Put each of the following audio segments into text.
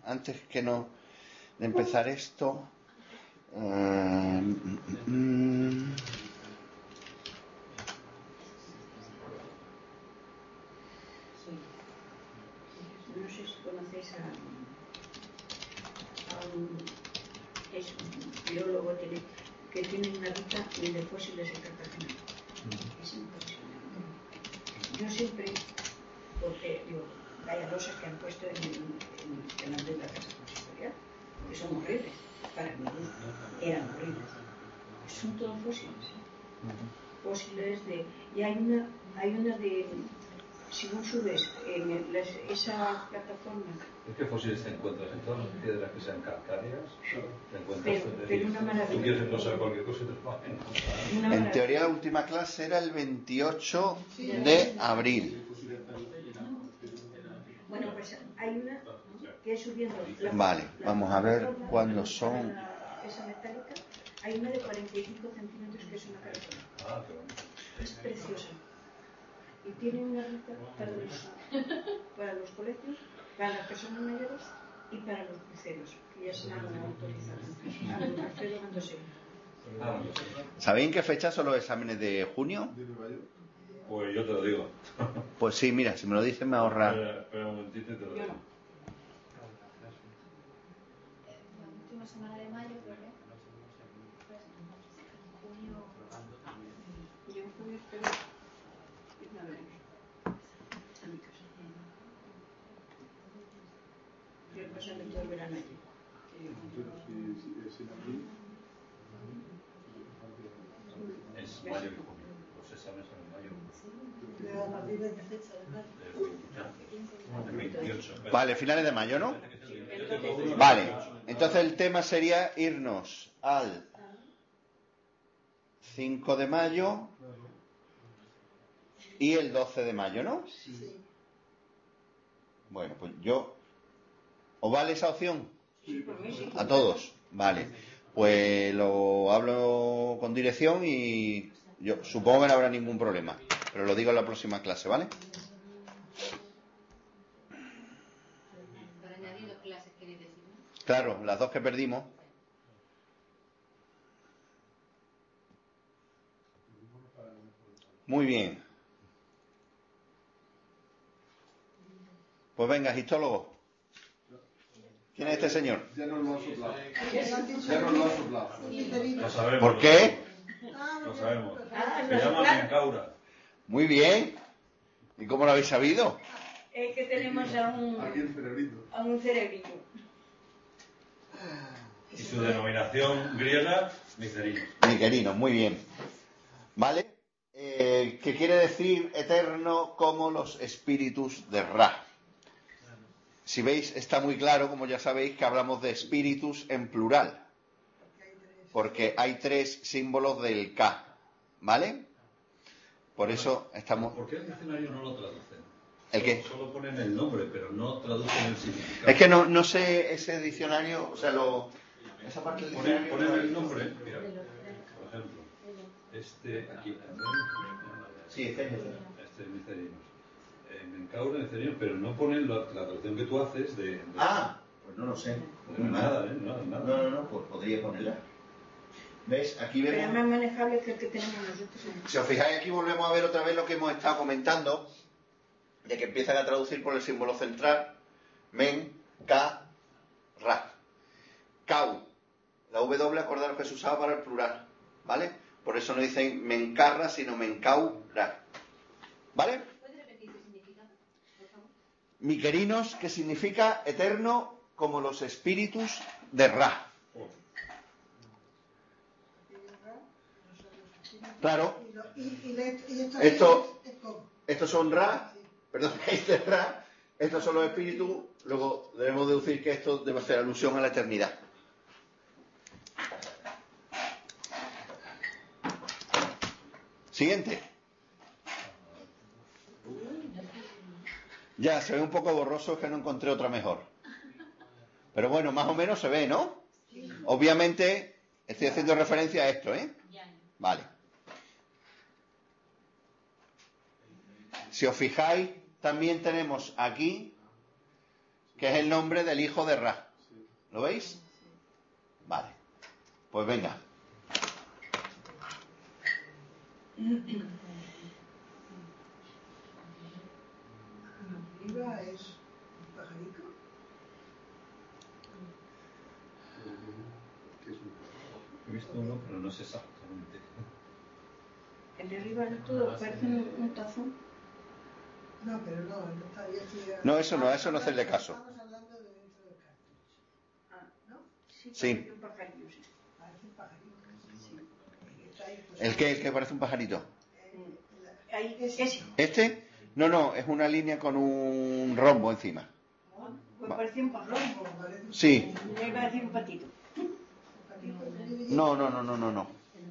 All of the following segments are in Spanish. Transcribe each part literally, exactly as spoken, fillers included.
antes que no de empezar esto. Uh, mm, mm, No sé si conocéis a, a un, es un biólogo tiene, que tiene una ruta de fósiles en Cartagena. Es impresionante. Yo siempre, porque digo, vaya losas que han puesto en, en, en la de la casa consistorial, que son horribles, para mí eran horribles. Son todos fósiles, ¿eh? Fósiles de, y hay una, hay una de, si no subes en el, las, esa plataforma. Es que fósiles te encuentras en todas las piedras que sean calcáreas, te encuentras. Pero, pero una maravilla. Tú quieres encontrar cualquier cosa y te lo vas a encontrar. En teoría la última clase era el veintiocho de abril. Bueno, pues hay una que es subiendo. La, vale, la, vamos a ver cuándo son. La, esa metálica, hay una de cuarenta y cinco centímetros que es una caracol. Ah, qué bonito. Es preciosa. Y tiene una ruta para los, para los colegios, para las personas mayores y para los cruceros, que ya se han autorizado. A ver, Alfredo Gandosero. ¿Sabéis en qué fecha son los exámenes de junio? Pues yo te lo digo. Pues sí, mira, si me lo dices me ahorra. Espera, espera un momentito y te lo digo. La última semana de mayo, creo que. Junio. Yo en junio espero irme a ver a mi casa. Quiero pasarme todo el verano allí. Es mayo y junio. Los exámenes son en mayo. veintiocho. Vale, finales de mayo, ¿no? Vale, entonces el tema sería irnos al cinco de mayo y el doce de mayo, ¿no? Bueno, pues yo... ¿Os vale esa opción? A todos, vale. Pues lo hablo con dirección y yo supongo que no habrá ningún problema, pero lo digo en la próxima clase, ¿vale? Para añadir dos clases, queréis decir, ¿no? Claro, las dos que perdimos. Muy bien. Pues venga, histólogo. ¿Quién es este señor? Ya nos lo han soplado. Ya nos lo han soplado. Lo sabemos. ¿Por qué? Lo sabemos. Se llama Menkaura. Muy bien. ¿Y cómo lo habéis sabido? Es que tenemos a un, Aquí el cerebrito. a un cerebrito. Y su denominación griega, Micerinos. Micerinos, muy bien. ¿Vale? Eh, que quiere decir eterno como los espíritus de Ra. Si veis, está muy claro, como ya sabéis, que hablamos de espíritus en plural. Porque hay tres símbolos del K. ¿Vale? Por eso estamos... ¿Por qué el diccionario no lo traducen? ¿El qué? Solo ponen el nombre, pero no traducen el significado. Es que no, no sé ese diccionario, o sea, lo... Esa parte del Ponen, diccionario... ponen el nombre, mira, por ejemplo, este aquí. Sí, este es ese. Este es Micerinos. Eh, Menkaura, Micerinos, pero no ponen la, la traducción que tú haces de... de Ah, pues no lo sé. de nada, ¿eh? Nada, nada. No, no, no, pues podría ponerla. ¿Ves? Aquí Pero es vemos... más manejable que el que tenemos nosotros. Si os fijáis, aquí volvemos a ver otra vez lo que hemos estado comentando, de que empiezan a traducir por el símbolo central, men, ka, ra. Kau. La W, acordaros que se usaba para el plural, ¿vale? Por eso no dicen mencarra, sino mencaura. ¿Vale? ¿Puede repetir qué significa, por favor? Miquerinos, que significa eterno como los espíritus de Ra. Claro. Esto, estos son Ra, perdón, este es Ra, estos son los espíritus, luego debemos deducir que esto debe hacer alusión a la eternidad. Siguiente. Ya, se ve un poco borroso, es que no encontré otra mejor. Pero bueno, más o menos se ve, ¿no? Obviamente, estoy haciendo referencia a esto, ¿eh? Vale. Si os fijáis, también tenemos aquí que es el nombre del hijo de Ra. ¿Lo veis? Vale. Pues venga. Arriba es un pajarito. He visto uno, pero no sé exactamente. El de arriba del todo parece un, un tazón. No, pero no, no está ahí así. No, eso no, eso no hacerle caso. Estamos hablando de dentro del cartucho. Ah, ¿No? sí, Sí. parece un pajarillo, sí. Parece un pajarito. Sí. Está ahí, pues, ¿El qué? ¿El que parece un pajarito? eh, la- Ahí, ese. ese. ¿Este? No, no, es una línea con un rombo encima. Pues parecía un pajarito. Rombo, parece un Sí. Le iba a decir un patito. pajarito que vive No, no, no, no, no, no.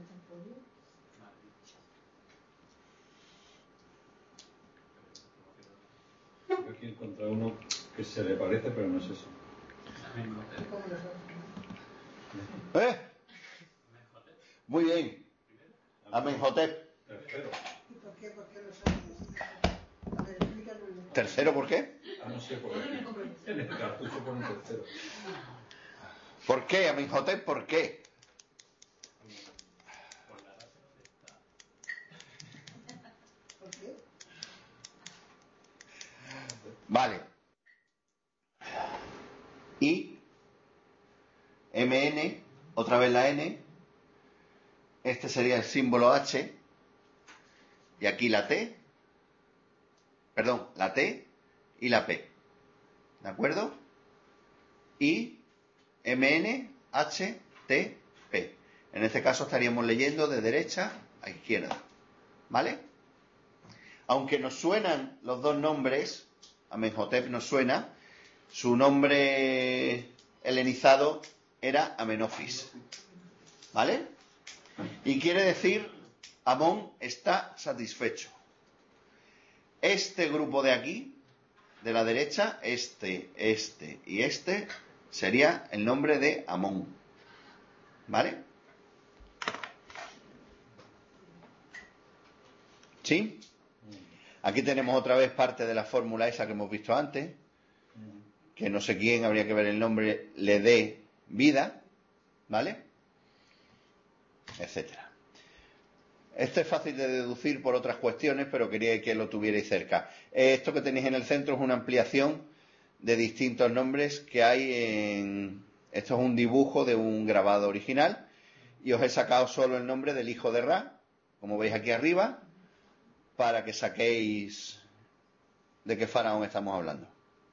Yo aquí he encontrado uno que se le parece, pero no es eso. como los otros. ¿Eh? Muy bien. Amenhotep. Tercero. ¿Y por qué? ¿Por qué los otros? A ver, explícalo. ¿Tercero por qué? Ah, no sé, por aquí. En el cartucho pone tercero. ¿Por qué? Amenhotep, ¿por qué? ¿Por qué? Vale. Y M N, otra vez la N. Este sería el símbolo H. Y aquí la T. Perdón, la T y la P. ¿De acuerdo? Y M N, H, T, P. En este caso estaríamos leyendo de derecha a izquierda. ¿Vale? Aunque nos suenan los dos nombres, Amenhotep nos suena, su nombre helenizado era Amenofis. ¿Vale? Y quiere decir, Amón está satisfecho. Este grupo de aquí, de la derecha, este, este y este, sería el nombre de Amón. ¿Vale? ¿Sí? Aquí tenemos otra vez parte de la fórmula esa que hemos visto antes, que no sé quién, habría que ver el nombre, le dé vida, ¿vale? Etcétera. Esto es fácil de deducir por otras cuestiones, pero quería que lo tuvierais cerca. Esto que tenéis en el centro es una ampliación de distintos nombres que hay en... Esto es un dibujo de un grabado original y os he sacado solo el nombre del hijo de Ra, como veis aquí arriba, para que saquéis de qué faraón estamos hablando.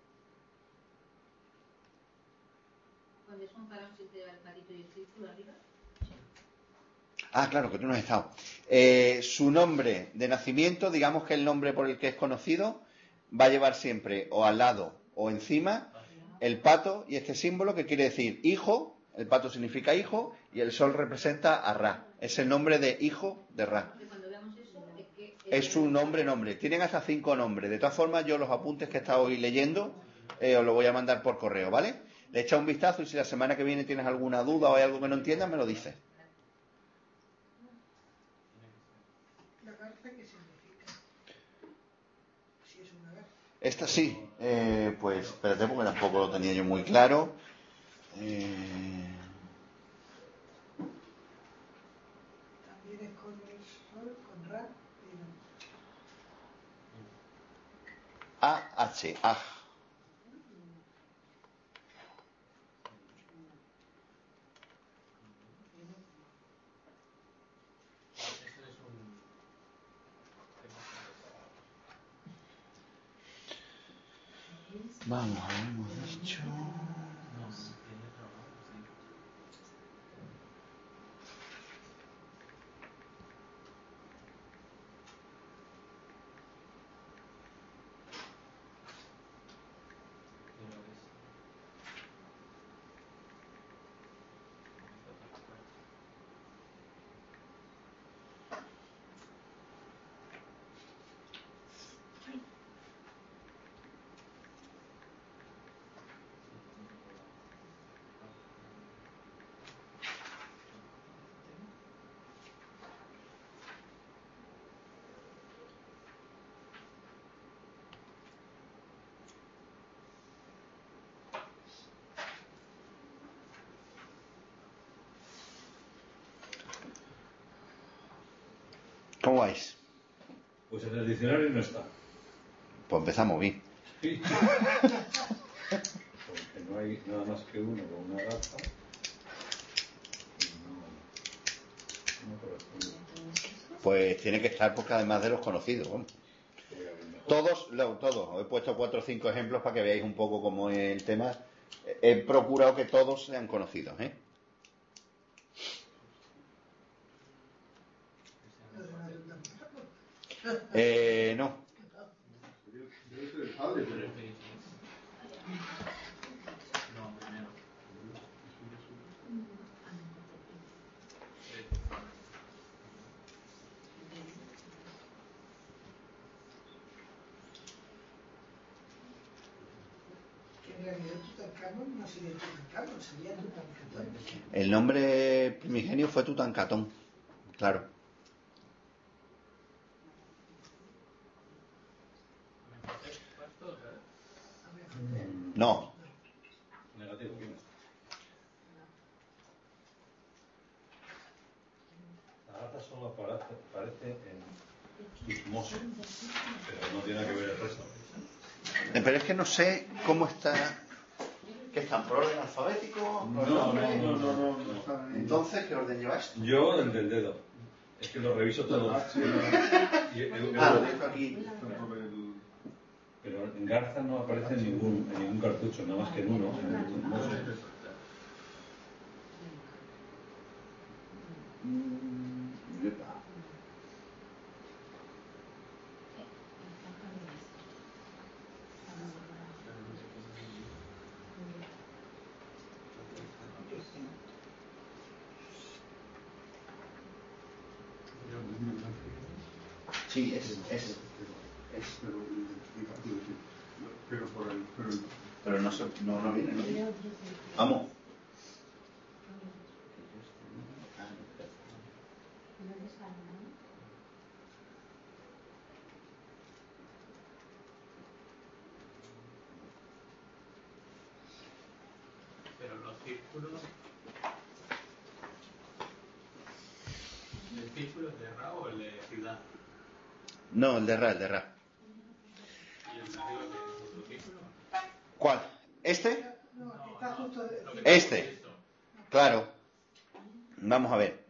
Cuando es un faraón se te va el patito y el círculo arriba. Ah, claro, que tú no has estado. Eh, su nombre de nacimiento, digamos que el nombre por el que es conocido, va a llevar siempre o al lado o encima el pato y este símbolo que quiere decir hijo. El pato significa hijo y el sol representa a Ra. Es el nombre de hijo de Ra. Porque cuando veamos eso, es que... Es su nombre, nombre. Tienen hasta cinco nombres. De todas formas, yo los apuntes que he estado hoy leyendo eh, os los voy a mandar por correo, ¿vale? Le echa un vistazo y si la semana que viene tienes alguna duda o hay algo que no entiendas, me lo dices. ¿La garza qué significa? Si es una garza. Esta sí. Eh, pues espérate porque tampoco lo tenía yo muy claro. Eh... También es con el sol, con Ra, pero A H, Aj. Vamos, hemos dicho... vais? Pues en el diccionario no está. Pues empezamos bien. Sí. Porque no hay nada más que uno con una garza. Y no, no corresponde. Pues tiene que estar porque además de los conocidos, ¿no? Todos, lo- todos, os he puesto cuatro o cinco ejemplos para que veáis un poco cómo es el tema. He procurado que todos sean conocidos, ¿eh? Eh, no. Debe ser el padre, pero... Que en realidad Tutankamón no sería Tutankamón, sería Tutankatón. El nombre primigenio fue Tutankamón, claro. No, Negativo, ¿quién es? La gata solo aparece, aparece en Tutmosis, pero no tiene nada que ver el resto. Eh, pero es que no sé cómo está. ¿Qué están? ¿Por orden alfabético? No, ¿Por no, nombre? no, no, no, no. Está ahí. Entonces, ¿qué orden lleváis? Yo el del dedo. Es que lo reviso todo. Ah, sí, no. Y el- Ah, lo el- dejo aquí. Está por el... pero en Garza no aparece en ningún, en ningún cartucho, nada más que en uno, en el Tutmosis. Sí, es, es, es. Pero, pero por el... Pero el... Pero no, se, no, no viene, ¿no? Vamos. Pero los círculos. ¿El círculo es de Ra o el de ciudad? No, el de Ra, el de Ra. ¿Y el de arriba que es otro círculo? ¿Cuál? ¿Este? No, está justo... de- Lo que Este. tengo esto. Claro. Vamos a ver.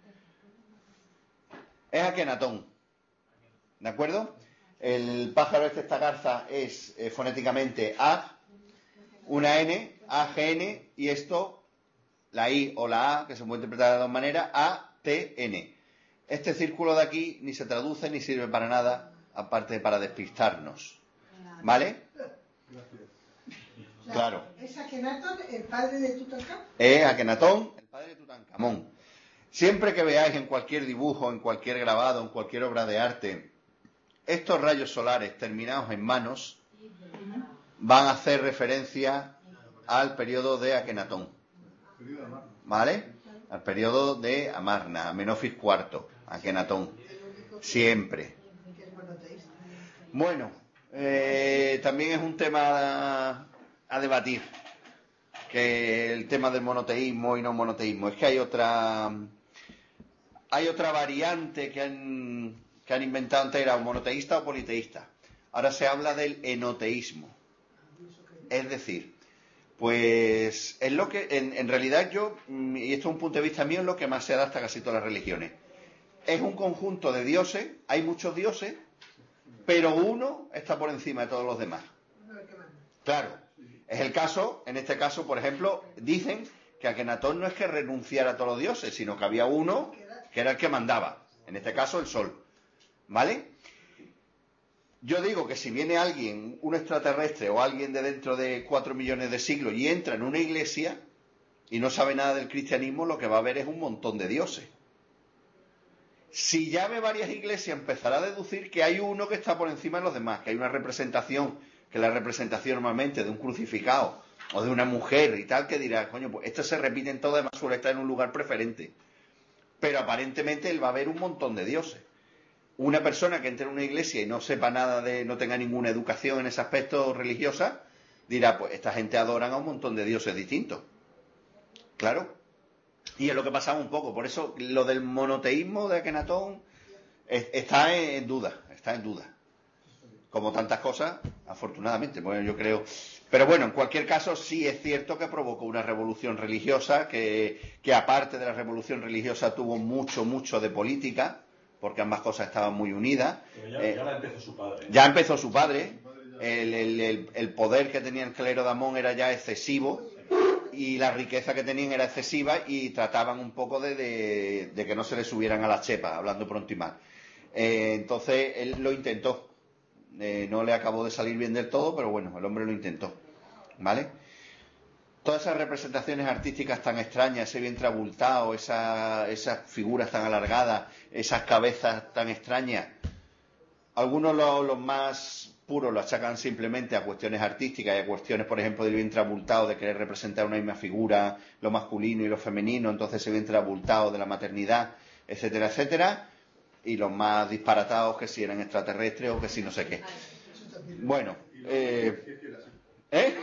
Es Akenatón. ¿De acuerdo? El pájaro este, esta garza, es eh, fonéticamente A, una N, A G N, y esto, la I o la A, que se puede interpretar de dos maneras, A T N. Este círculo de aquí ni se traduce ni sirve para nada, aparte de para despistarnos. ¿Vale? o sea, Claro. Es Akenatón, el padre de Tutankamón. Es Akenatón, el padre de Tutankamón. Siempre que veáis en cualquier dibujo, en cualquier grabado, en cualquier obra de arte, estos rayos solares terminados en manos, van a hacer referencia al periodo de Akenatón. ¿Vale? Al periodo de Amarna, Amenofis cuarto, Akenatón. Siempre. Que es monoteísta. Bueno, eh, también es un tema a, a debatir, que el tema del monoteísmo y no monoteísmo. Es que hay otra hay otra variante que han, que han inventado antes, era monoteísta o politeísta. Ahora se habla del enoteísmo. Es decir, pues es lo que, en, en realidad yo, y esto es un punto de vista mío, es lo que más se adapta a casi todas las religiones. Es un conjunto de dioses, hay muchos dioses, pero uno está por encima de todos los demás. Uno es el que manda. Claro, es el caso, en este caso, por ejemplo, dicen que Akenatón no es que renunciara a todos los dioses, sino que había uno que era el que mandaba, en este caso el sol. ¿Vale? Yo digo que si viene alguien, un extraterrestre o alguien de dentro de cuatro millones de siglos y entra en una iglesia y no sabe nada del cristianismo, lo que va a ver es un montón de dioses. Si ya ve varias iglesias, empezará a deducir que hay uno que está por encima de los demás, que hay una representación, que es la representación normalmente de un crucificado o de una mujer y tal, que dirá, coño, pues esto se repite en todo, además suele estar en un lugar preferente. Pero aparentemente él va a ver un montón de dioses. Una persona que entre en una iglesia y no sepa nada de, no tenga ninguna educación en ese aspecto religiosa, dirá, pues esta gente adoran a un montón de dioses distintos. Claro. Y es lo que pasaba un poco. Por eso lo del monoteísmo de Akenatón Está en duda, está en duda. Como tantas cosas, afortunadamente, bueno, yo creo. Pero bueno, en cualquier caso, sí es cierto que provocó una revolución religiosa, que, que aparte de la revolución religiosa tuvo mucho, mucho de política, porque ambas cosas estaban muy unidas. Pero ya, Eh, ya la empezó su padre. ya empezó su padre, el, el, el, el poder que tenía el clero de Amón era ya excesivo, y la riqueza que tenían era excesiva, y trataban un poco de, de, de que no se le subieran a las chepas, hablando pronto y mal. Eh, entonces él lo intentó. Eh, no le acabó de salir bien del todo, pero bueno, el hombre lo intentó, ¿vale? Todas esas representaciones artísticas tan extrañas, ese vientre abultado, esa, esas figuras tan alargadas, esas cabezas tan extrañas, algunos los, los más puros lo achacan simplemente a cuestiones artísticas y a cuestiones, por ejemplo, del vientre abultado, de querer representar una misma figura, lo masculino y lo femenino, entonces ese vientre abultado de la maternidad, etcétera, etcétera. Y los más disparatados, que si eran extraterrestres o que si no sé qué. Bueno, eh, ¿eh?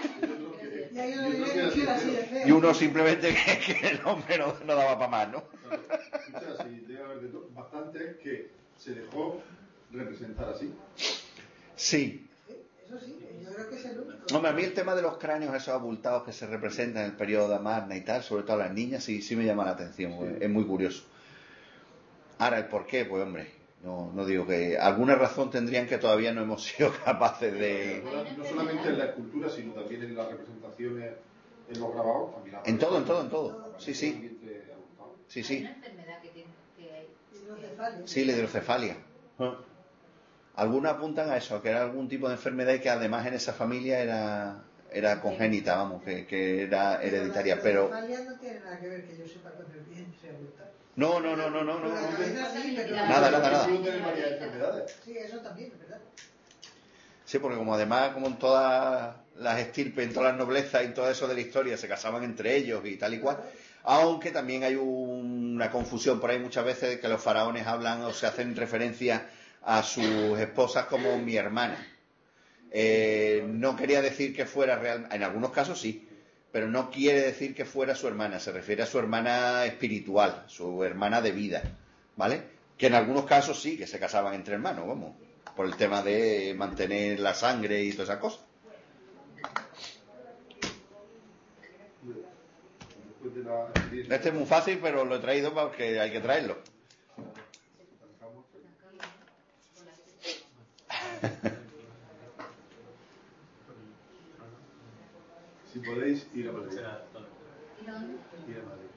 Y uno simplemente que, que el hombre no, no daba para más, ¿no? Escucha, sí, debe haber de todo. Bastante que se dejó representar así. Sí. Eso sí, yo creo que es el único. Hombre, a mí el tema de los cráneos esos abultados que se representan en el periodo de Amarna y tal, sobre todo a las niñas, sí, sí me llama la atención, sí. Es muy curioso. Ahora, ¿el por qué? Pues hombre, no, no digo que... Alguna razón tendrían que todavía no hemos sido capaces de... No solamente en la escultura, sino también en las representaciones, en los grabados. También en todo, en todo, en todo. Sí, sí. Sí, sí. Hay una enfermedad que tiene... Que hay... Hidrocefalia. Sí, la hidrocefalia. Algunos apuntan a eso, que era algún tipo de enfermedad y que además en esa familia era, era congénita, vamos, que, que era hereditaria, pero... La hidrocefalia no tiene nada que ver, que yo sepa, con el vientre abultado. No, no, no, no, no, no. La cabeza sí, pero... Nada, nada, nada. Sí, eso también, ¿verdad? Sí, porque como además, como en todas las estirpes, en todas las noblezas y en todo eso de la historia, se casaban entre ellos y tal y cual, aunque también hay una confusión por ahí muchas veces de que los faraones hablan o se hacen referencia a sus esposas como mi hermana. Eh, no quería decir que fuera real, en algunos casos sí, pero no quiere decir que fuera su hermana, se refiere a su hermana espiritual, su hermana de vida, ¿vale? Que en algunos casos sí, que se casaban entre hermanos, vamos, por el tema de mantener la sangre y todas esas cosas. Este es muy fácil, pero lo he traído porque hay que traerlo. Si podéis ir a Madrid. ¿Ir a dónde? Ir a Madrid.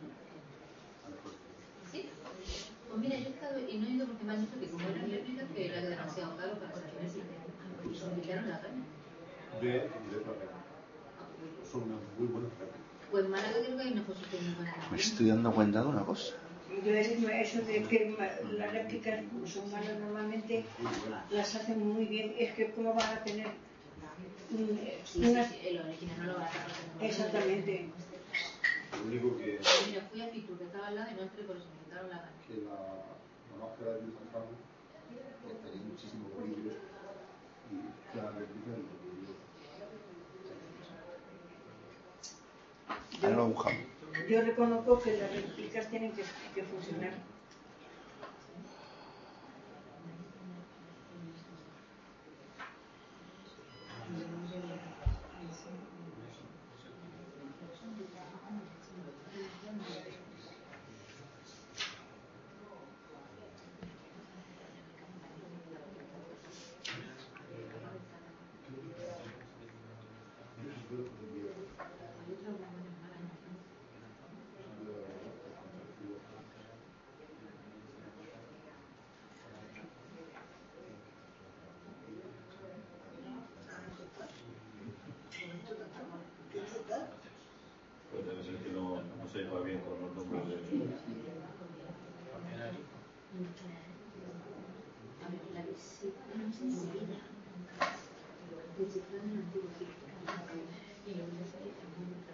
¿Sí? Pues mira, yo he estado y no he ido porque me han dicho que como eran réplicas que era demasiado caro para hacer eso. Se me quedaron la pena. Ve, ve para acá. Son unas muy buenas réplicas. Pues en Málaga creo que hay una exposición muy buena. Me estoy dando cuenta de una cosa. Yo eso, eso de que las réplicas son malas normalmente las hacen muy bien. Es que cómo van a tener sí, una... sí, sí, el original no lo van a hacer. Exactamente. Lo único que, Mira, fui a Fitur, que estaba al lado y no entré por eso me quitaron la gana. que la, la máscara de San Carlos tenía muchísimo brillo y la réplica de los brillos. Ahora lo buscamos. Yo reconozco que las réplicas tienen que, que funcionar. Puede ser que no, no se lleva bien con los nombres de... La visita no se olvida de Chiflán en el antiguo Egipto y lo voy a hacer en un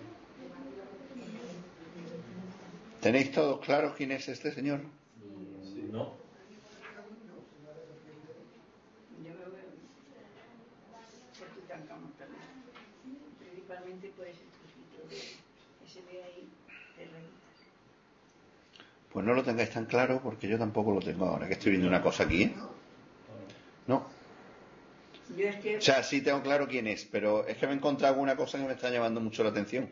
¿Tenéis todos claros quién es este señor? Tutankamón también. Principalmente por ese trocito de, que se ve ahí de rayitas. Pues no lo tengáis tan claro porque yo tampoco lo tengo ahora, que estoy viendo una cosa aquí, ¿eh? No. Yo es que... O sea, sí tengo claro quién es, pero es que me he encontrado una cosa que me está llamando mucho la atención.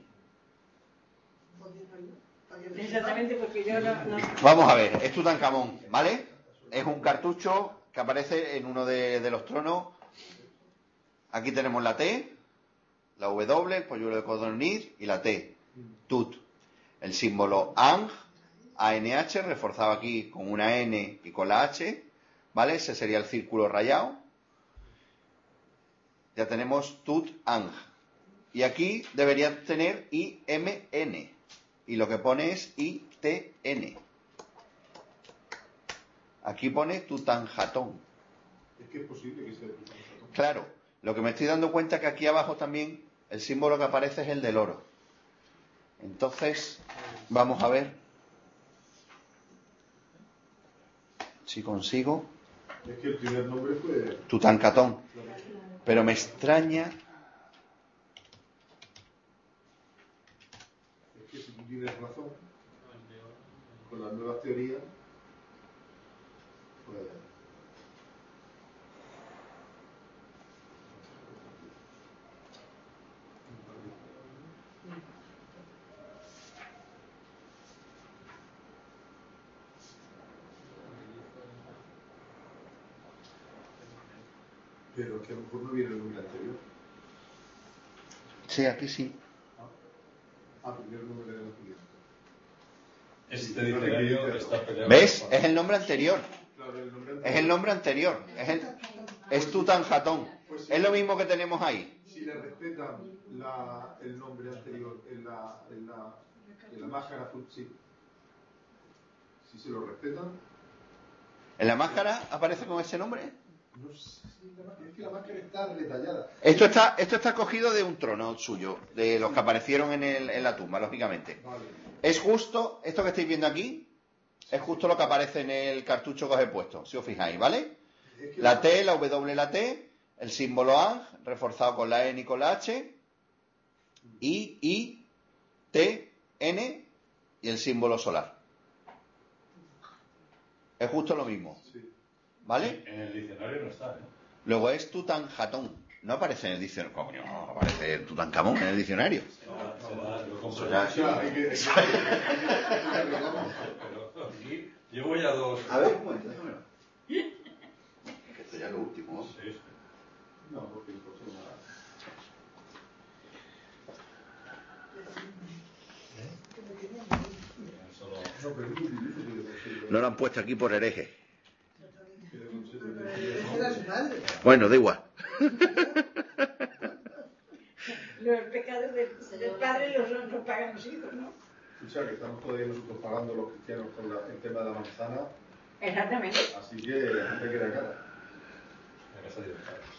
Exactamente, porque yo no... no... Vamos a ver, es Tutankamón, ¿vale? Es un cartucho que aparece en uno de, de los tronos. Aquí tenemos la T, la W, el polluelo de codorniz y la T, Tut. El símbolo Ang, A N H, reforzado aquí con una N y con la H, ¿vale? Ese sería el círculo rayado. Ya tenemos Tut Ang. Y aquí debería tener I M N. Y lo que pone es I T N. Aquí pone Tutanjatón. Es que es posible que sea Tutanjatón. Claro, lo que me estoy dando cuenta es que aquí abajo también el símbolo que aparece es el del oro. Entonces, vamos a ver si consigo Es que el primer nombre fue Tutankamón. Pero me extraña. Es que si tú tienes razón, con las nuevas teorías, pues... Pero que a lo mejor no viene el nombre anterior. Sí, aquí sí. Ah, primero el nombre de la siguiente. Este diccionario está peleado. ¿Ves? Es el nombre anterior. Claro, el nombre anterior. Es el nombre anterior. Es, el, es Tutanjatón. Pues sí. Es lo mismo que tenemos ahí. Si le respetan la, el nombre anterior en la, en la, en la máscara azul, sí. Si se lo respetan. ¿En la máscara aparece con ese nombre? No sé, es que la máscara está detallada. Esto está, esto está cogido de un trono suyo, de los que aparecieron en, el, en la tumba, lógicamente. Vale. Es justo, esto que estáis viendo aquí, es justo lo que aparece en el cartucho que os he puesto, si os fijáis, ¿vale? Es que La T, la W, la T, el símbolo Ang, reforzado con la N y con la H, I, I, T, N y el símbolo solar. Es justo lo mismo, Sí. ¿vale? En el diccionario no está, ¿eh? Luego es Tutanjatón. No aparece en el diccionario. Coño, no aparece Tutankamón en el diccionario. Será- será- lo compro. Eso ya- O sea, hay que... hay que- hay que- Pero aquí llevo ya dos. A ver, un momento, déjamelo. Que esto ya es lo último. Sí, sí. No, porque no pasó nada. Solo- No, pero es muy difícil que le consiga. No lo han puesto aquí por hereje. Que le consiga. Esa era su madre. Bueno, da igual. Los pecados del, del padre los, los pagan los hijos, ¿no? Escucha, que estamos todavía nosotros pagando los cristianos con la- el tema de la manzana, Exactamente. así que la gente queda cara. La casa de Dios, claro.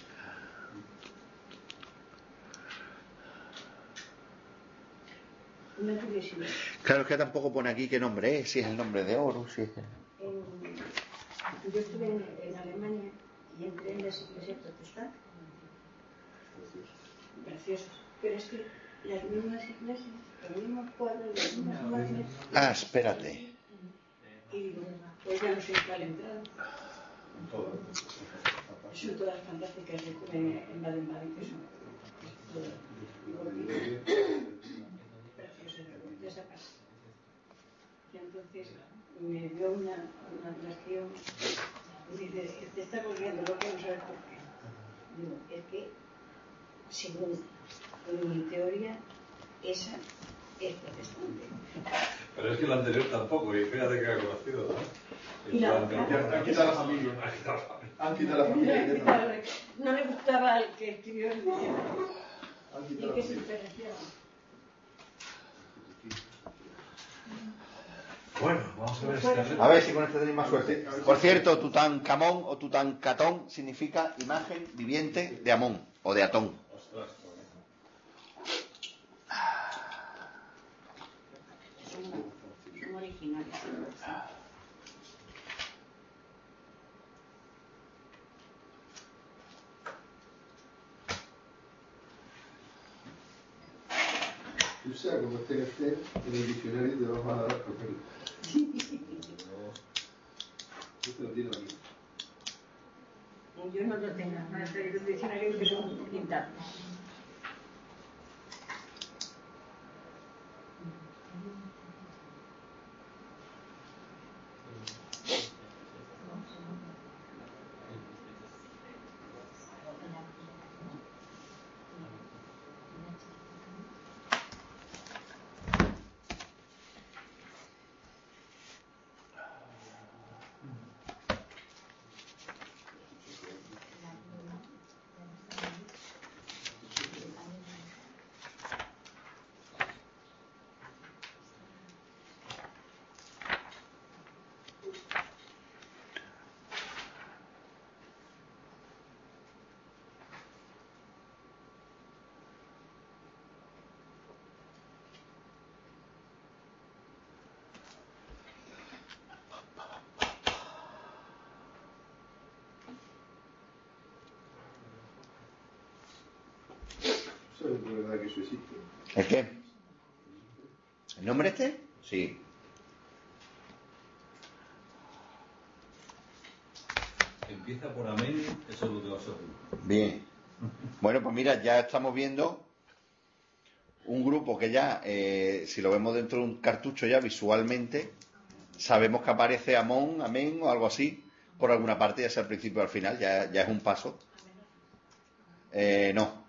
Una curiosidad. Claro, es que tampoco pone aquí qué nombre es, si es el nombre de oro, si es el... En- yo estuve en, en Alemania y entré en las iglesias protestantes. Preciosas. Pero es que las mismas iglesias, los mismos cuadros, las mismas imágenes. Ah, espérate. Y digo, pues ya no sé cuál entrada. Todo. Son todas fantásticas de, de, en Baden-Baden, que son todas preciosas de esa casa. Y entonces me dio una, una atracción y dice, te está volviendo loco, no sabes por qué. Digo, es que, según mi teoría, esa es protestante. Pero es que el anterior tampoco, y fíjate que ha conocido, ¿no? Y la El otra. anterior- Han quitado la familia. Han quitado la familia. Han quitado la familia. directamente. No le gustaba al que escribió el diccionario. Han ¿Y quitado qué la se familia. diferenciaba? Bueno, vamos a ver este. A ver si con este tenéis más suerte. Por cierto, Tutankamón o Tutankatón significa imagen viviente de Amón o de Atón. Ostras, Son, son originales. sea como esté esté, en el diccionario te vas a dar a cogerlo. Este lo tiene aquí. Yo no lo tengo, no estoy en el diccionario que son pintados. ¿Sabes de verdad que eso existe? ¿El qué? ¿El nombre este? Sí. Empieza por amén, eso lo tengo seguro. Bien. Bueno, pues mira, ya estamos viendo un grupo que ya, eh, si lo vemos dentro de un cartucho ya visualmente, sabemos que aparece Amón, Amén o algo así, por alguna parte, ya sea al principio o al final, ya, ya es un paso. Eh, no.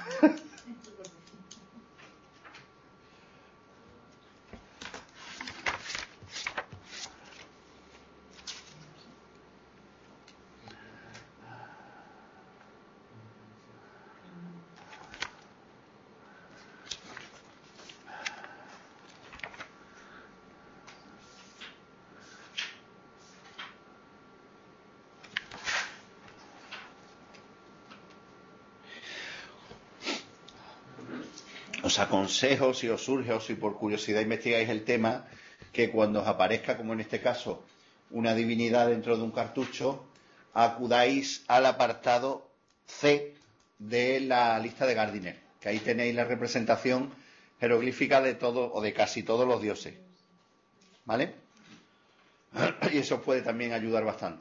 Os aconsejo, si os surge o si por curiosidad investigáis el tema, que cuando os aparezca, como en este caso, una divinidad dentro de un cartucho, acudáis al apartado C de la lista de Gardiner, que ahí tenéis la representación jeroglífica de todo o de casi todos los dioses. ¿Vale? Y eso os puede también ayudar bastante.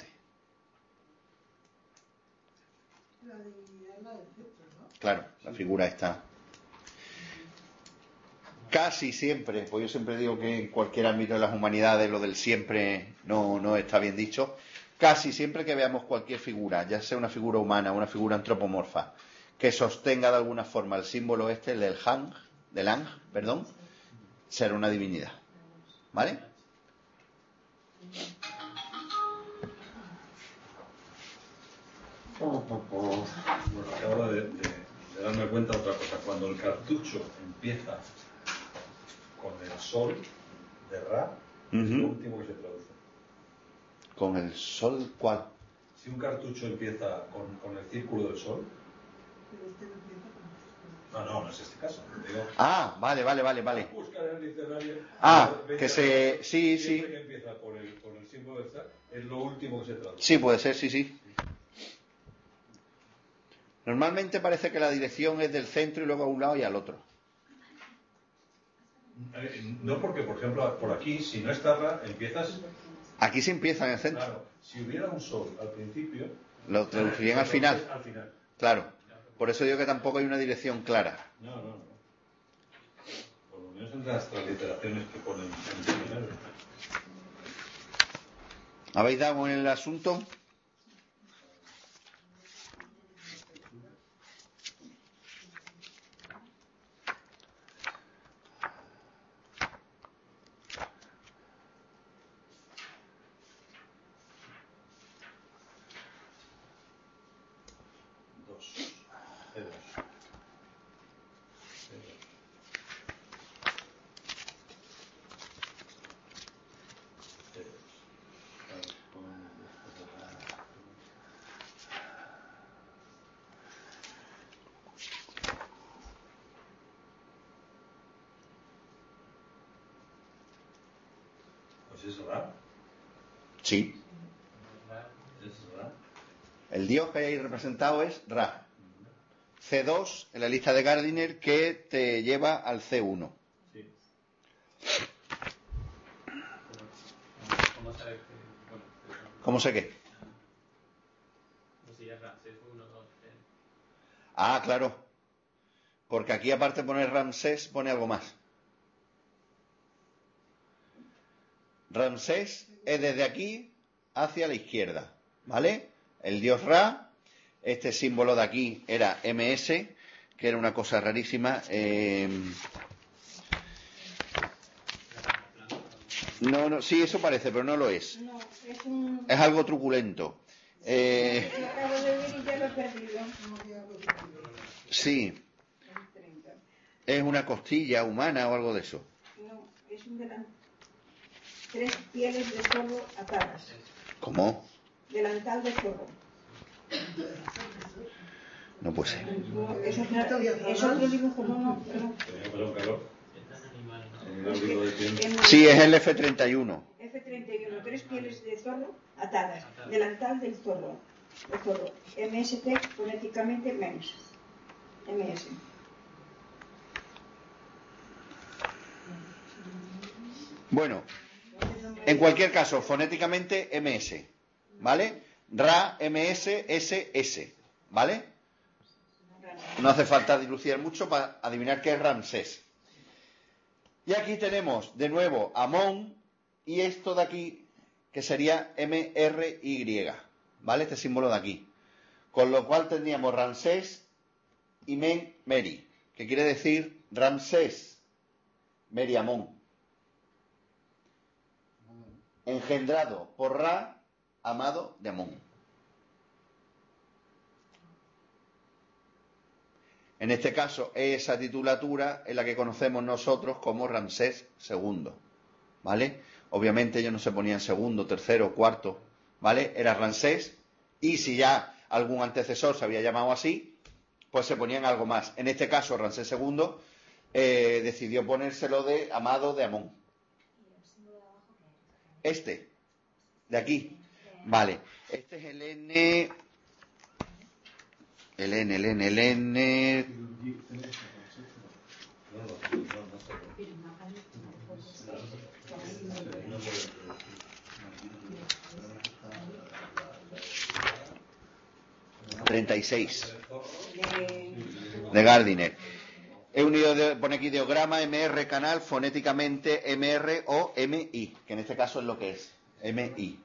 La divinidad es la del centro, ¿no? Claro, la figura está. Casi siempre, pues yo siempre digo que en cualquier ámbito de las humanidades lo del siempre no, no está bien dicho. Casi siempre que veamos cualquier figura, ya sea una figura humana o una figura antropomorfa, que sostenga de alguna forma el símbolo este, el del Hang, del Ang, perdón, será una divinidad. ¿Vale? Bueno, acabo de, de, de darme cuenta de otra cosa. Cuando el cartucho empieza con el sol de Ra, uh-huh, es lo último que se traduce. ¿Con el sol cuál? Si un cartucho empieza con, con el círculo del sol. No, no, no es este caso. Digo, ah, vale, vale, vale, vale. Buscar en el diccionario. Ah, que se. Sí, sí. Que empieza por el, por el símbolo del sol, es lo último que se traduce. Sí, puede ser, sí, sí. Normalmente parece que la dirección es del centro y luego a un lado y al otro. No, porque, por ejemplo, por aquí, si no está Ra, empiezas... Aquí se empieza en el centro. Claro, si hubiera un sol al principio... Lo traducirían al final. Al final. Claro. Por eso digo que tampoco hay una dirección clara. No, no, no. Por lo menos en las transliteraciones que ponen en general. ¿Habéis dado en el asunto? ¿Es Ra? Sí. ¿Es Ra? El dios que hay ahí representado es Ra. C dos en la lista de Gardiner, que te lleva al C uno. ¿Cómo sabes que.? Bueno, ¿Cómo sé qué? no sé si es Ramsés uno, dos, tres. Ah, claro. Porque aquí aparte de poner Ramsés, pone algo más. Ramsés es desde aquí hacia la izquierda, ¿vale? El dios Ra, este símbolo de aquí era eme ese, que era una cosa rarísima. Eh... No, no, sí, eso parece, pero no lo es. No, es un... Es algo truculento. Eh... Lo acabo de ver y ya lo he perdido. Sí, es una costilla humana o algo de eso. No, es un delantal. Tres pieles de zorro atadas. ¿Cómo? Delantal de zorro. No puede ser. No, es, otra, es otro dibujo, no, no, no. Pero calor. En el Es abrigo de que tiempo. en Sí, es el efe treinta y uno. efe treinta y uno, tres pieles de zorro atadas. Delantal del zorro. El zorro. eme ese te, fonéticamente, mens. eme ese. Bueno, en cualquier caso, fonéticamente eme ese, ¿vale? Ra, eme ese, ese, ese, ¿vale? No hace falta dilucidar mucho para adivinar qué es Ramsés. Y aquí tenemos de nuevo Amón y esto de aquí, que sería eme erre i, ¿vale? Este símbolo de aquí. Con lo cual tendríamos Ramsés y Men Meri, que quiere decir Ramsés, Meri Amón. Engendrado por Ra, amado de Amón. En este caso, esa titulatura es la que conocemos nosotros como Ramsés segundo, ¿vale? Obviamente ellos no se ponían segundo, tercero, cuarto, ¿vale? Era Ramsés, y si ya algún antecesor se había llamado así, pues se ponían algo más. En este caso, Ramsés segundo eh, decidió ponérselo de amado de Amón. Este, de aquí, vale. Este es el N, el N, el N, el N. treinta y seis de Gardiner. He unido, de, pone aquí ideograma, eme erre canal, fonéticamente eme erre o eme i, que en este caso es lo que es, eme i.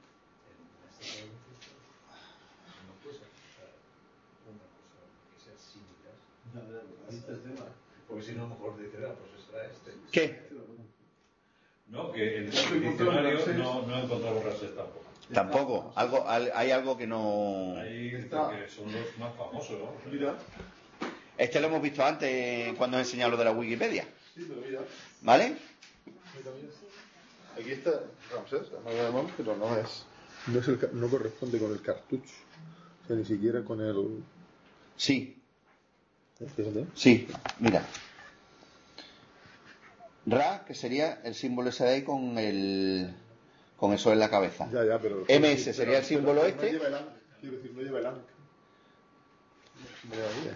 Porque si no, a lo mejor dice, ah, pues será este. ¿Qué? No, que en el diccionario no, no he encontrado Ramsés tampoco. Tampoco, algo, hay algo que no... Ahí dice que son los más famosos, ¿no? Mira, Este lo hemos visto antes cuando he enseñado lo de la Wikipedia, sí, pero mira. ¿vale? Mira, mira. Aquí está Ramsés, amado de Amón, pero no es. No, es el, ca- no corresponde con el cartucho. O sea, ni siquiera con el. Sí, Fíjate. sí, mira. Ra, que sería el símbolo ese de ahí con el con el sol en la cabeza. Ya, ya, pero. eme ese pero- sería el pero- símbolo pero este. No lleva el ancla. Quiero decir, no lleva el ancla. No lleva ahí.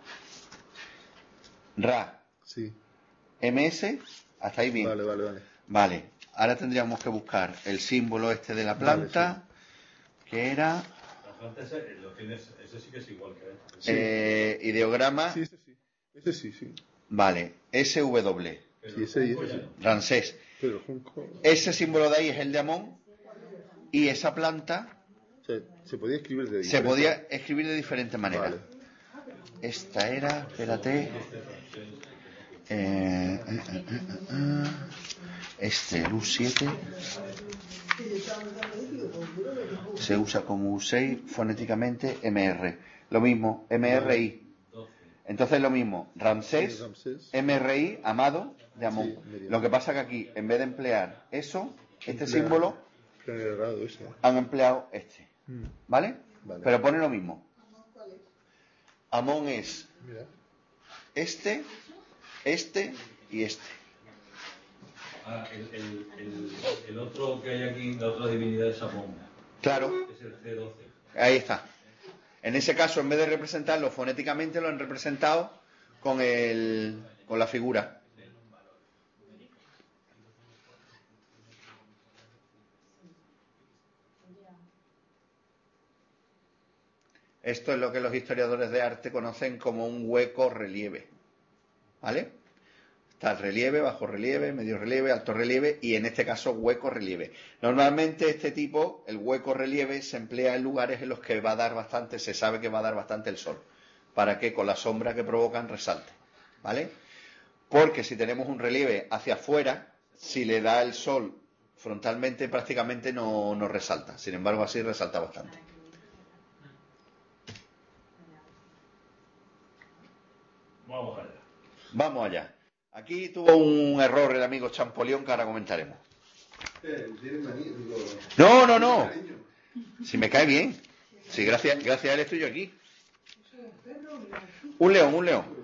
Ra, Sí. eme ese, hasta ahí bien. Vale, vale, vale. Vale, ahora tendríamos que buscar el símbolo este de la planta, que era La planta ese, lo tienes, ese sí que es igual que este. Sí. eh, ideograma, Sí, ese sí. Ese sí, sí. vale, ese doble, Pero Sí, ese y el junco ese ya sí. no. Ramsés. Pero el junco. Ese símbolo de ahí es el de Amón, y esa planta O sea, se podía escribir de se diferente- podía escribir de diferentes maneras. Vale. Esta era, espérate, eh, eh, eh, eh, eh, este, el u siete, se usa como u seis, fonéticamente eme erre. Lo mismo, eme erre i. Entonces lo mismo, Ramsés, Ramsés. eme erre i, amado de Amón. Sí, Miriam. Lo que pasa que aquí, en vez de emplear eso, este Emplea- símbolo, Pero en el grado ese. han empleado este. Mm. ¿Vale? Vale. Pero pone lo mismo. Amón es Mira. este, este y este. Ah, el, el, el, el otro que hay aquí, la otra divinidad es Amón. Claro, Es el ce doce. ahí está. En ese caso, en vez de representarlo fonéticamente, lo han representado con el, con la figura. Esto es lo que los historiadores de arte conocen como un hueco relieve. ¿Vale? Está el relieve, bajo relieve, medio relieve, alto relieve y en este caso hueco relieve. Normalmente este tipo, el hueco relieve, se emplea en lugares en los que va a dar bastante, se sabe que va a dar bastante el sol, para que con la sombra que provocan resalte. ¿Vale? Porque si tenemos un relieve hacia afuera, si le da el sol frontalmente prácticamente no, no resalta. Sin embargo, así resalta bastante. Vamos allá. Vamos allá. Aquí tuvo un error el amigo Champollion que ahora comentaremos. Eh, tiene manía, digo, No, no, no. tiene cariño. Si me cae bien. Si gracias, gracias a él estoy yo aquí. Un león, un león.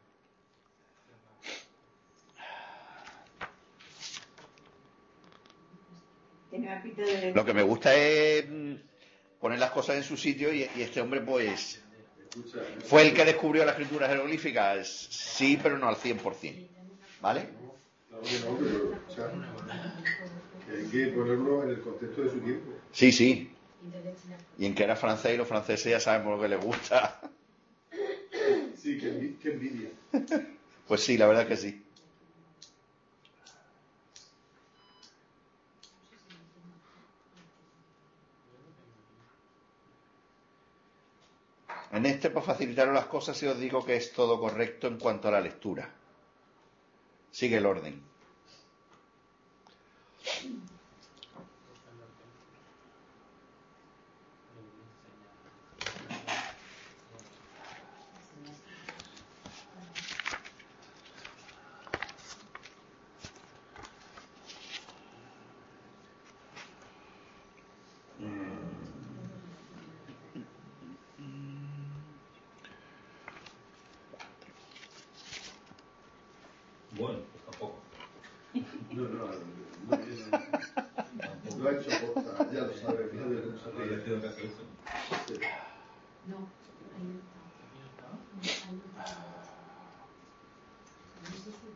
Tiene una pinta de... Lo que me gusta es mm, poner las cosas en su sitio y, y este hombre pues Escucha, fue el que descubrió la escritura jeroglífica. Es- Sí, pero no al cien por ciento. ¿Vale? claro que no, pero, escucha, que hay que ponerlo en el contexto de su tiempo. Sí, sí. Y en que era francés y los franceses ya sabemos lo que les gusta. Sí, que, envi- que envidia. Pues sí, la verdad que sí. En este, por facilitaros las cosas, si os digo que es todo correcto en cuanto a la lectura. Sigue el orden. Bueno, pues tampoco. No, no, muy bien. Lo ha hecho posta, ya lo sabe, fíjate cómo se No he ríe. decidido que hacer esto. Sí. No, ahí no está. No, ahí no está. No sé si está.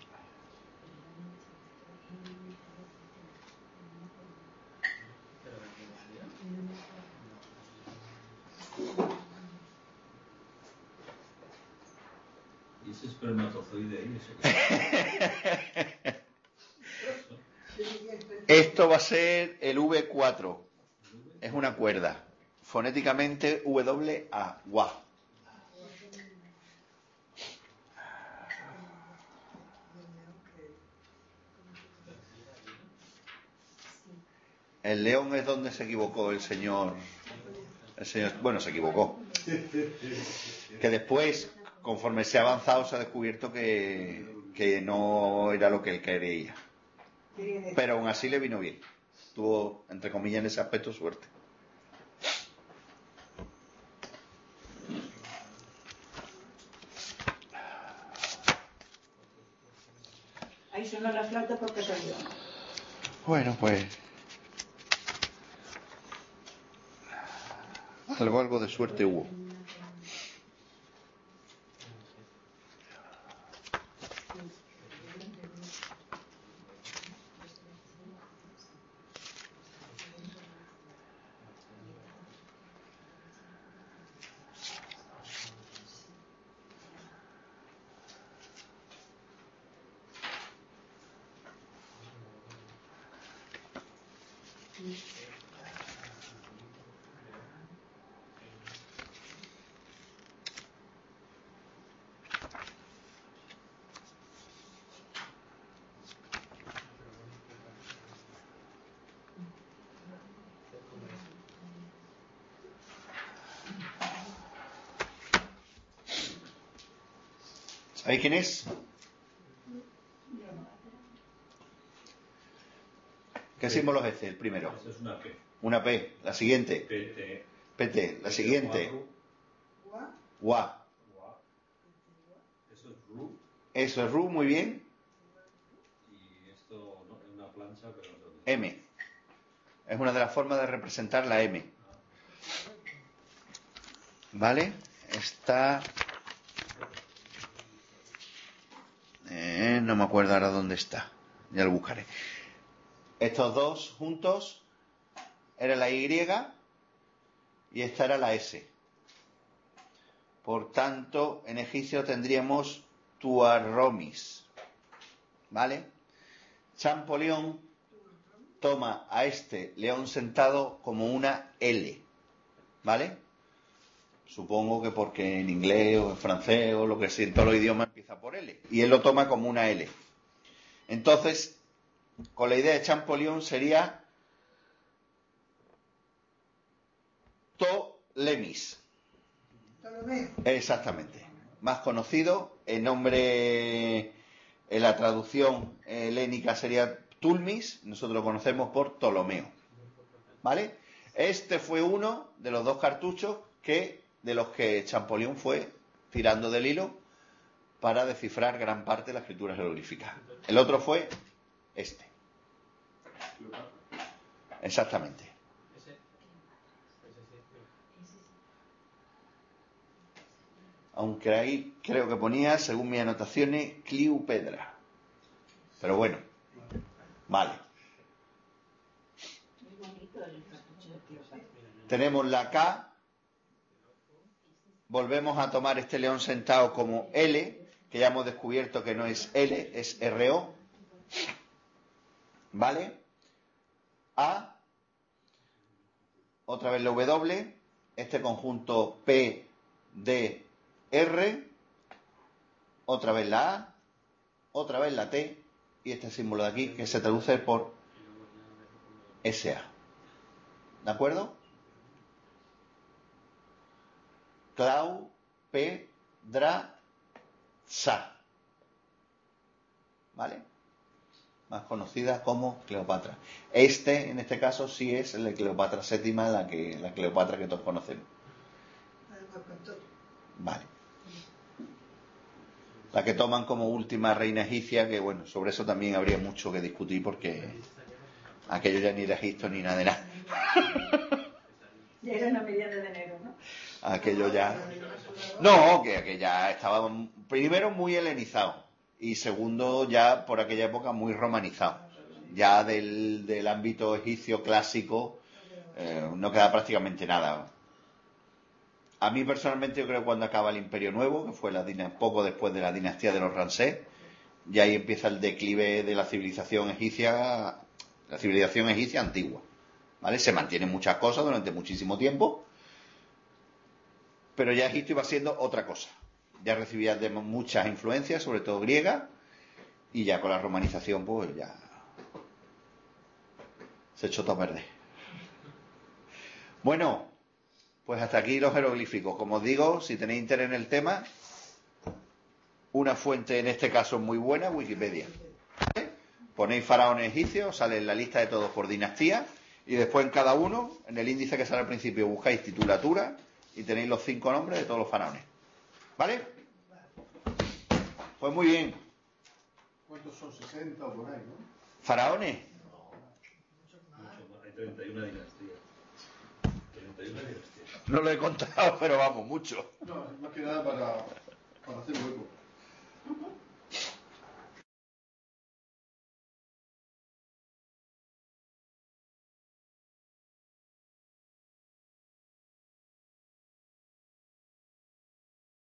¿Y ese espermatozoide ahí? ¿Eso qué es? Esto va a ser el V cuatro. Es una cuerda. Fonéticamente W A. Wa. El león es donde se equivocó el señor. El señor, bueno, se equivocó. Que después, conforme se ha avanzado, se ha descubierto que, que no era lo que él creía. Pero aún así le vino bien. Tuvo, entre comillas, en ese aspecto suerte. Ahí sonó la flauta porque salió. Bueno, pues. Algo, algo de suerte hubo. ¿Sabéis quién es? ¿Qué símbolo es este? El primero. Esa es una P. Una P. La siguiente. P T. P T. La siguiente. Wa. Eso es Ru. Eso es Ru, muy bien. Y esto no, es una plancha, pero no sé dónde. M. Es una de las formas de representar la M. ¿Vale? Está... Eh, no me acuerdo ahora dónde está. Ya lo buscaré. Estos dos juntos era la Y y esta era la S. Por tanto, en egipcio tendríamos Tuarromis. ¿Vale? Champollion toma a este león sentado como una L. ¿Vale? Supongo que porque en inglés o en francés o lo que sea, en todos los idiomas empieza por L. Y él lo toma como una L. Entonces, con la idea de Champollion sería Ptolemis. Ptolomeo. Exactamente. Más conocido, el nombre en la traducción helénica sería Ptolmis, nosotros lo conocemos por Ptolomeo. ¿Vale? Este fue uno de los dos cartuchos que, de los que Champollion fue tirando del hilo para descifrar gran parte de la escritura jeroglífica. El otro fue este. Exactamente. Ese. Ese sí. Aunque ahí creo que ponía, según mis anotaciones, Cliupedra. Pero bueno, vale. Muy bonito el cartucho de Cleopatra. Tenemos la K. Volvemos a tomar este león sentado como L, que ya hemos descubierto que no es L, es R O. ¿Vale? A. Otra vez la W. Este conjunto P, D, R. Otra vez la A. Otra vez la T. Y este símbolo de aquí que se traduce por S A. ¿De acuerdo? Clau, P, Dra, Sa. ¿Vale? Más conocida como Cleopatra. Este, en este caso, sí es el de Cleopatra séptima, la, que, la Cleopatra que todos conocemos. Vale. La que toman como última reina egipcia, que bueno, sobre eso también habría mucho que discutir porque aquello ya ni era Egipto ni nada de nada. Ya era a mediados de enero, ¿no? Aquello ya... No, que, que ya estaba primero muy helenizado y segundo ya por aquella época muy romanizado. Ya del, del ámbito egipcio clásico eh, no queda prácticamente nada. A mí personalmente yo creo que cuando acaba el Imperio Nuevo, que fue la, poco después de la dinastía de los Ramsés, y ahí empieza el declive de la civilización egipcia, la civilización egipcia antigua. ¿Vale? Se mantienen muchas cosas durante muchísimo tiempo, pero ya Egipto iba siendo otra cosa. Ya recibía de muchas influencias, sobre todo griegas, y ya con la romanización pues ya se echó todo verde. Bueno, pues hasta aquí los jeroglíficos. Como os digo, si tenéis interés en el tema, una fuente en este caso muy buena, Wikipedia. ¿Vale? Ponéis faraones egipcios, sale en la lista de todos por dinastía, y después en cada uno, en el índice que sale al principio, buscáis titulatura y tenéis los cinco nombres de todos los faraones. ¿Vale? Pues muy bien. ¿Cuántos son? sesenta o por ahí, ¿no? ¿Faraones? Hay treinta y una dinastías. treinta y una dinastías. No lo he contado, pero vamos, mucho. No, más que nada para, para hacer hueco.